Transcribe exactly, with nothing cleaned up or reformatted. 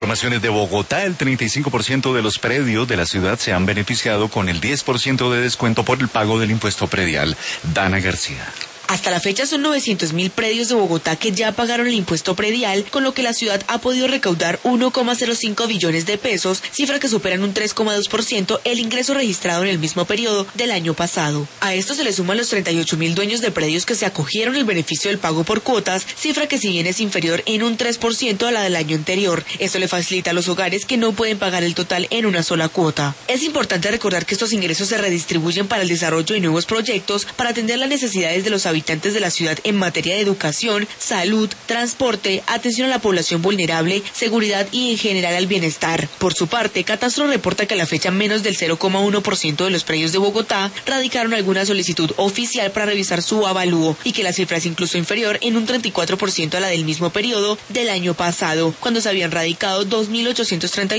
Informaciones de Bogotá, el treinta y cinco por ciento de los predios de la ciudad se han beneficiado con el diez por ciento de descuento por el pago del impuesto predial. Dana García. Hasta la fecha son novecientos mil predios de Bogotá que ya pagaron el impuesto predial, con lo que la ciudad ha podido recaudar uno coma cero cinco billones de pesos, cifra que supera en un tres coma dos por ciento el ingreso registrado en el mismo periodo del año pasado. A esto se le suman los treinta y ocho mil dueños de predios que se acogieron el beneficio del pago por cuotas, cifra que si bien es inferior en un tres por ciento a la del año anterior. Esto le facilita a los hogares que no pueden pagar el total en una sola cuota. Es importante recordar que estos ingresos se redistribuyen para el desarrollo de nuevos proyectos para atender las necesidades de los habitantes habitantes de la ciudad en materia de educación, salud, transporte, atención a la población vulnerable, seguridad y en general al bienestar. Por su parte, Catastro reporta que a la fecha menos del cero coma uno por ciento de los predios de Bogotá radicaron alguna solicitud oficial para revisar su avalúo y que la cifra es incluso inferior en un treinta y cuatro por ciento a la del mismo periodo del año pasado, cuando se habían radicado dos mil ochocientos treinta y